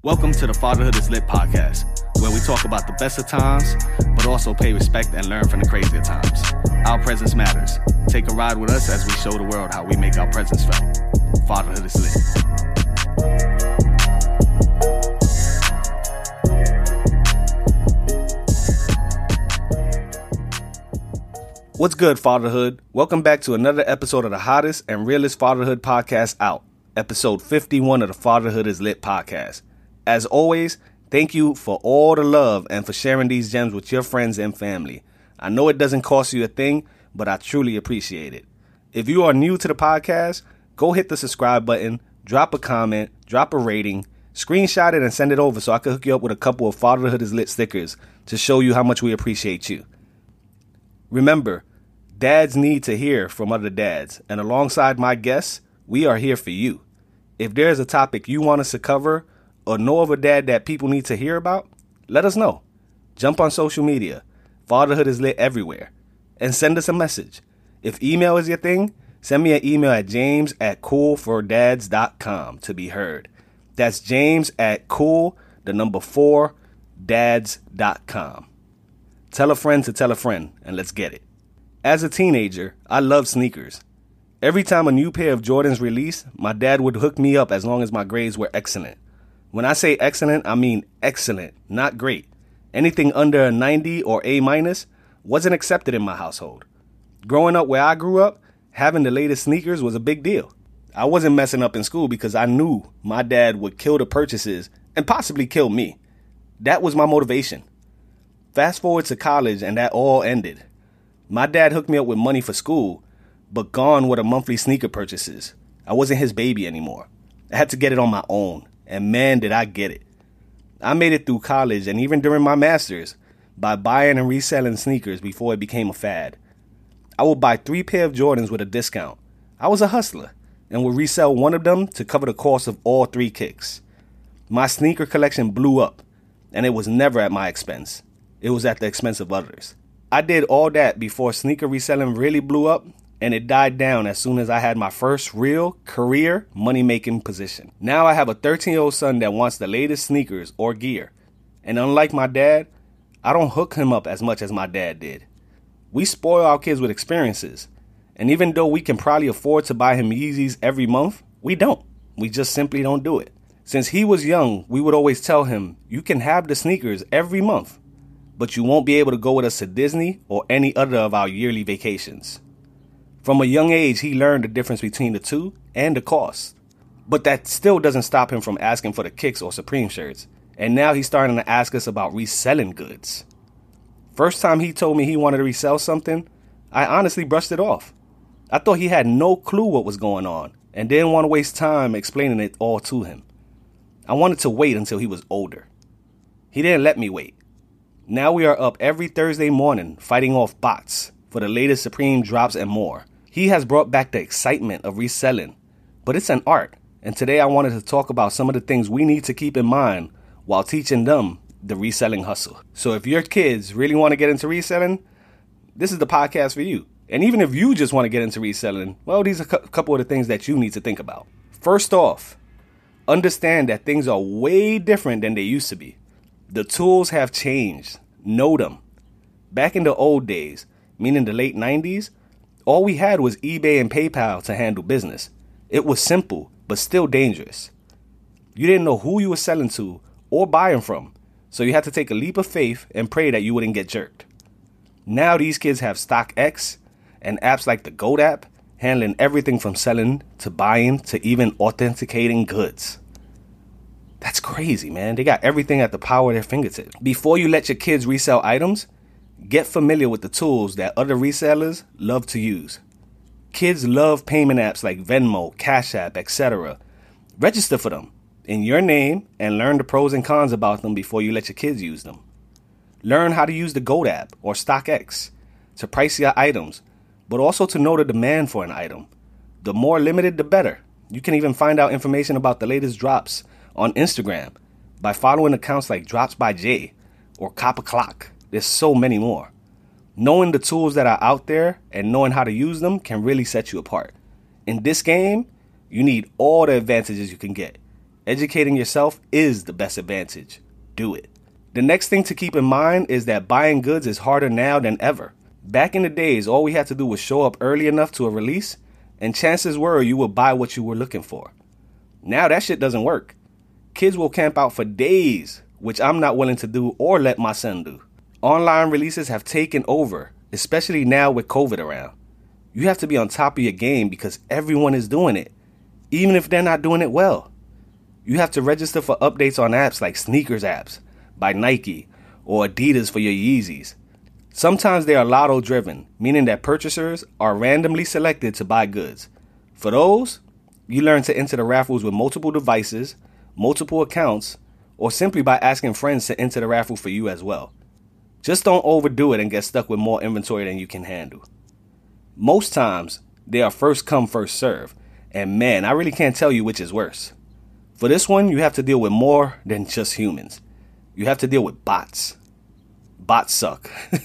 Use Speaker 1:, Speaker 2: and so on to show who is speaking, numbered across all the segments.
Speaker 1: Welcome to the Fatherhood is Lit podcast, where we talk about the best of times, but also pay respect and learn from the crazier times. Our presence matters. Take a ride with us as we show the world how we make our presence felt. Fatherhood is Lit. What's good, Fatherhood? Welcome back to another episode of the hottest and realest fatherhood podcast out, episode 51 of the Fatherhood is Lit podcast. As always, thank you for all the love and for sharing these gems with your friends and family. I know it doesn't cost you a thing, but I truly appreciate it. If you are new to the podcast, go hit the subscribe button, drop a comment, drop a rating, screenshot it and send it over so I can hook you up with a couple of Fatherhood is Lit stickers to show you how much we appreciate you. Remember, dads need to hear from other dads, and alongside my guests, we are here for you. If there's a topic you want us to cover or know of a dad that people need to hear about, let us know. Jump on social media. Fatherhood is Lit everywhere. And send us a message. If email is your thing, send me an email at james@cool4dads.com to be heard. That's james@cool4dads.com. Tell a friend to tell a friend, and let's get it. As a teenager, I loved sneakers. Every time a new pair of Jordans released, my dad would hook me up as long as my grades were excellent. When I say excellent, I mean excellent, not great. Anything under a 90 or A- wasn't accepted in my household. Growing up where I grew up, having the latest sneakers was a big deal. I wasn't messing up in school because I knew my dad would kill the purchases and possibly kill me. That was my motivation. Fast forward to college and that all ended. My dad hooked me up with money for school, but gone were the monthly sneaker purchases. I wasn't his baby anymore. I had to get it on my own. And man, did I get it. I made it through college and even during my master's by buying and reselling sneakers before it became a fad. I would buy 3 pair of Jordans with a discount. I was a hustler and would resell one of them to cover the cost of all 3 kicks. My sneaker collection blew up, and it was never at my expense. It was at the expense of others. I did all that before sneaker reselling really blew up, and it died down as soon as I had my first real career money-making position. Now I have a 13-year-old son that wants the latest sneakers or gear. And unlike my dad, I don't hook him up as much as my dad did. We spoil our kids with experiences. And even though we can probably afford to buy him Yeezys every month, we don't. We just simply don't do it. Since he was young, we would always tell him, you can have the sneakers every month, but you won't be able to go with us to Disney or any other of our yearly vacations. From a young age, he learned the difference between the two and the cost. But that still doesn't stop him from asking for the kicks or Supreme shirts. And now he's starting to ask us about reselling goods. First time he told me he wanted to resell something, I honestly brushed it off. I thought he had no clue what was going on and didn't want to waste time explaining it all to him. I wanted to wait until he was older. He didn't let me wait. Now we are up every Thursday morning fighting off bots for the latest Supreme drops and more. He has brought back the excitement of reselling, but it's an art, and today I wanted to talk about some of the things we need to keep in mind while teaching them the reselling hustle. So if your kids really want to get into reselling, this is the podcast for you. And even if you just want to get into reselling, well, these are a couple of the things that you need to think about. First off, understand that things are way different than they used to be. The tools have changed. Know them. Back in the old days, meaning the late 90s, all we had was eBay and PayPal to handle business. It was simple, but still dangerous. You didn't know who you were selling to or buying from, so you had to take a leap of faith and pray that you wouldn't get jerked. Now these kids have StockX and apps like the Goat app handling everything from selling to buying to even authenticating goods. That's crazy, man. They got everything at the power of their fingertips. Before you let your kids resell items, get familiar with the tools that other resellers love to use. Kids love payment apps like Venmo, Cash App, etc. Register for them in your name and learn the pros and cons about them before you let your kids use them. Learn how to use the Goat app or StockX to price your items, but also to know the demand for an item. The more limited, the better. You can even find out information about the latest drops on Instagram by following accounts like Drops by Jay or Copper Clock. There's so many more. Knowing the tools that are out there and knowing how to use them can really set you apart. In this game, you need all the advantages you can get. Educating yourself is the best advantage. Do it. The next thing to keep in mind is that buying goods is harder now than ever. Back in the days, all we had to do was show up early enough to a release, and chances were you would buy what you were looking for. Now that shit doesn't work. Kids will camp out for days, which I'm not willing to do or let my son do. Online releases have taken over, especially now with COVID around. You have to be on top of your game because everyone is doing it, even if they're not doing it well. You have to register for updates on apps like sneakers apps by Nike or Adidas for your Yeezys. Sometimes they are lotto driven, meaning that purchasers are randomly selected to buy goods. For those, you learn to enter the raffles with multiple devices, multiple accounts, or simply by asking friends to enter the raffle for you as well. Just don't overdo it and get stuck with more inventory than you can handle. Most times, they are first come, first serve. And man, I really can't tell you which is worse. For this one, you have to deal with more than just humans. You have to deal with bots. Bots suck.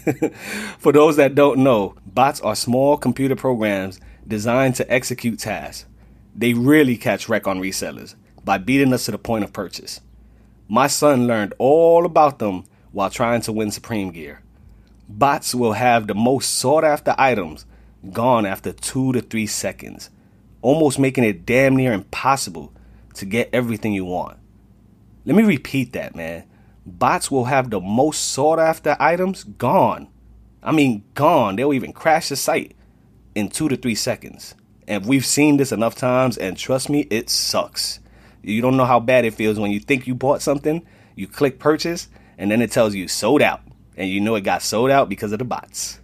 Speaker 1: For those that don't know, bots are small computer programs designed to execute tasks. They really catch wreck on resellers by beating us to the point of purchase. My son learned all about them while trying to win Supreme gear. Bots will have the most sought after items gone after 2 to 3 seconds, almost making it damn near impossible to get everything you want. Let me repeat that, man. Bots will have the most sought after items gone. I mean, gone. They'll even crash the site in 2 to 3 seconds. And we've seen this enough times, and trust me, it sucks. You don't know how bad it feels when you think you bought something, you click purchase, and then it tells you sold out. And you know it got sold out because of the bots.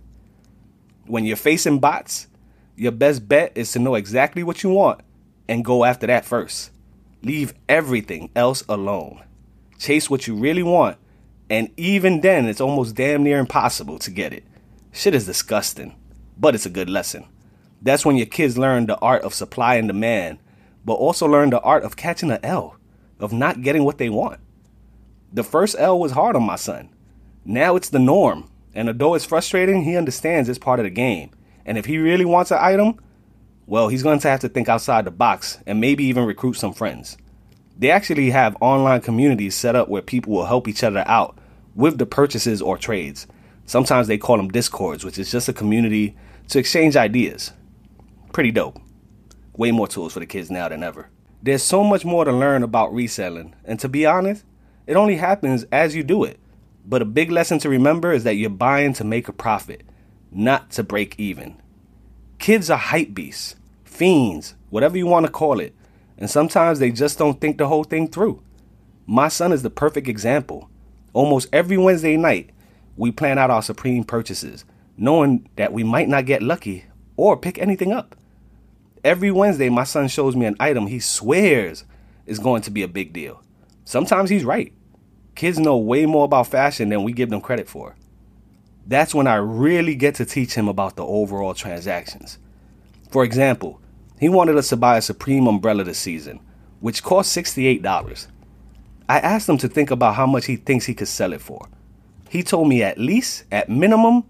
Speaker 1: When you're facing bots, your best bet is to know exactly what you want and go after that first. Leave everything else alone. Chase what you really want, and even then, it's almost damn near impossible to get it. Shit is disgusting, but it's a good lesson. That's when your kids learn the art of supply and demand, but also learn the art of catching an L, of not getting what they want. The first L was hard on my son. Now it's the norm, and although it's frustrating, he understands it's part of the game. And if he really wants an item, well, he's going to have to think outside the box and maybe even recruit some friends. They actually have online communities set up where people will help each other out with the purchases or trades. Sometimes they call them Discords, which is just a community to exchange ideas. Pretty dope. Way more tools for the kids now than ever. There's so much more to learn about reselling, and to be honest, it only happens as you do it. But a big lesson to remember is that you're buying to make a profit, not to break even. Kids are hype beasts, fiends, whatever you want to call it, and sometimes they just don't think the whole thing through. My son is the perfect example. Almost every Wednesday night, we plan out our Supreme purchases, knowing that we might not get lucky or pick anything up. Every Wednesday, my son shows me an item he swears is going to be a big deal. Sometimes he's right. Kids know way more about fashion than we give them credit for. That's when I really get to teach him about the overall transactions. For example, he wanted us to buy a Supreme umbrella this season, which cost $68. I asked him to think about how much he thinks he could sell it for. He told me at minimum,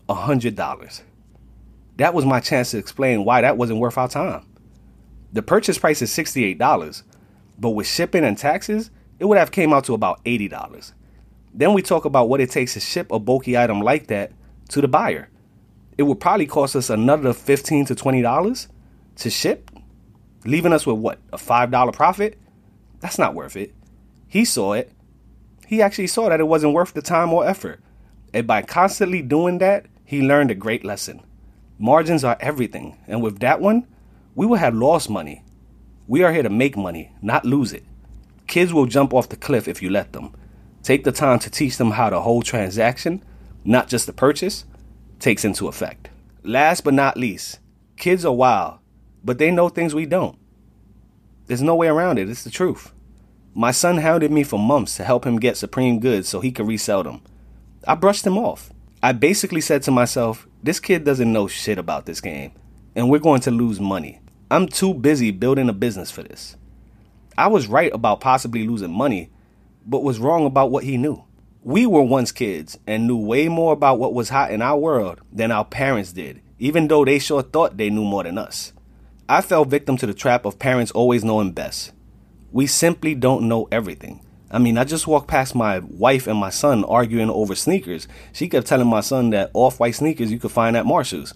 Speaker 1: $100. That was my chance to explain why that wasn't worth our time. The purchase price is $68, but with shipping and taxes, it would have came out to about $80. Then we talk about what it takes to ship a bulky item like that to the buyer. It would probably cost us another $15 to $20 to ship, leaving us with what, a $5 profit? That's not worth it. He saw it. He actually saw that it wasn't worth the time or effort. And by constantly doing that, he learned a great lesson. Margins are everything. And with that one, we would have lost money. We are here to make money, not lose it. Kids will jump off the cliff if you let them. Take the time to teach them how the whole transaction, not just the purchase, takes into effect. Last but not least, kids are wild, but they know things we don't. There's no way around it. It's the truth. My son hounded me for months to help him get Supreme goods so he could resell them. I brushed him off. I basically said to myself, this kid doesn't know shit about this game, and we're going to lose money. I'm too busy building a business for this. I was right about possibly losing money, but was wrong about what he knew. We were once kids and knew way more about what was hot in our world than our parents did, even though they sure thought they knew more than us. I fell victim to the trap of parents always knowing best. We simply don't know everything. I mean, I just walked past my wife and my son arguing over sneakers. She kept telling my son that off-white sneakers you could find at Marshall's.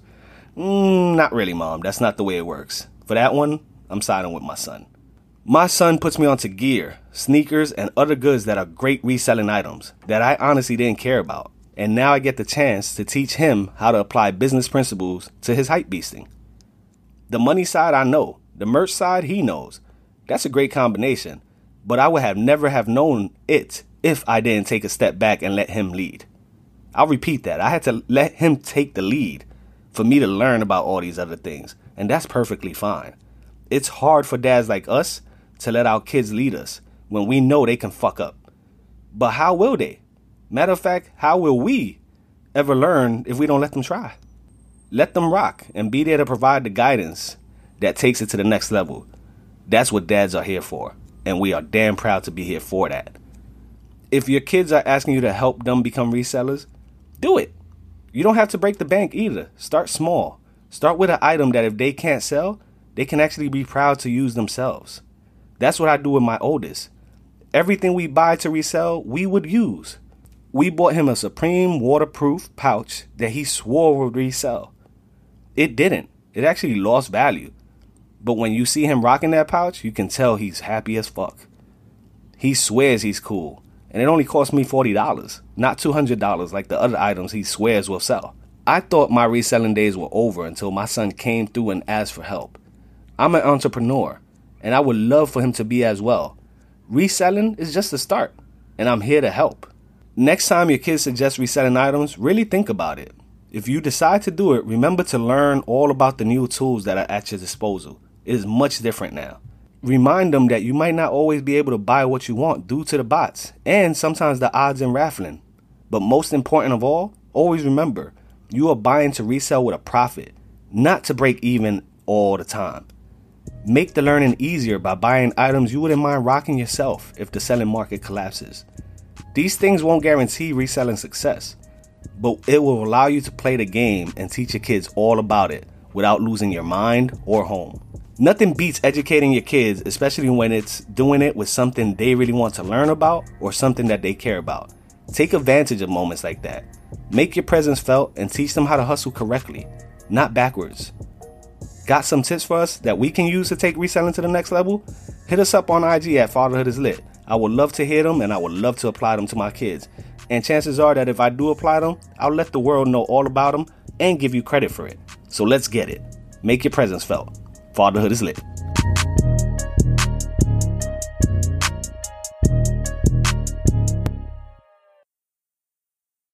Speaker 1: Not really, Mom. That's not the way it works. For that one, I'm siding with my son. My son puts me onto gear, sneakers, and other goods that are great reselling items that I honestly didn't care about. And now I get the chance to teach him how to apply business principles to his hypebeasting. The money side, I know. The merch side, he knows. That's a great combination. But I would have never have known it if I didn't take a step back and let him lead. I'll repeat that. I had to let him take the lead for me to learn about all these other things. And that's perfectly fine. It's hard for dads like us to let our kids lead us when we know they can fuck up. But how will they? Matter of fact, how will we ever learn if we don't let them try? Let them rock and be there to provide the guidance that takes it to the next level. That's what dads are here for, and we are damn proud to be here for that. If your kids are asking you to help them become resellers, do it. You don't have to break the bank either. Start small. Start with an item that if they can't sell, they can actually be proud to use themselves. That's what I do with my oldest. Everything we buy to resell, we would use. We bought him a Supreme waterproof pouch that he swore would resell. It didn't. It actually lost value. But when you see him rocking that pouch, you can tell he's happy as fuck. He swears he's cool. And it only cost me $40, not $200 like the other items he swears will sell. I thought my reselling days were over until my son came through and asked for help. I'm an entrepreneur, and I would love for him to be as well. Reselling is just a start, and I'm here to help. Next time your kids suggest reselling items, really think about it. If you decide to do it, remember to learn all about the new tools that are at your disposal. It is much different now. Remind them that you might not always be able to buy what you want due to the bots and sometimes the odds in raffling. But most important of all, always remember, you are buying to resell with a profit, not to break even all the time. Make the learning easier by buying items you wouldn't mind rocking yourself if the selling market collapses. These things won't guarantee reselling success, but it will allow you to play the game and teach your kids all about it without losing your mind or home. Nothing beats educating your kids, especially when it's doing it with something they really want to learn about or something that they care about. Take advantage of moments like that. Make your presence felt and teach them how to hustle correctly, not backwards. Got some tips for us that we can use to take reselling to the next level? Hit us up on IG at Fatherhood is Lit. I would love to hear them and I would love to apply them to my kids. And chances are that if I do apply them, I'll let the world know all about them and give you credit for it. So let's get it. Make your presence felt. Fatherhood is Lit.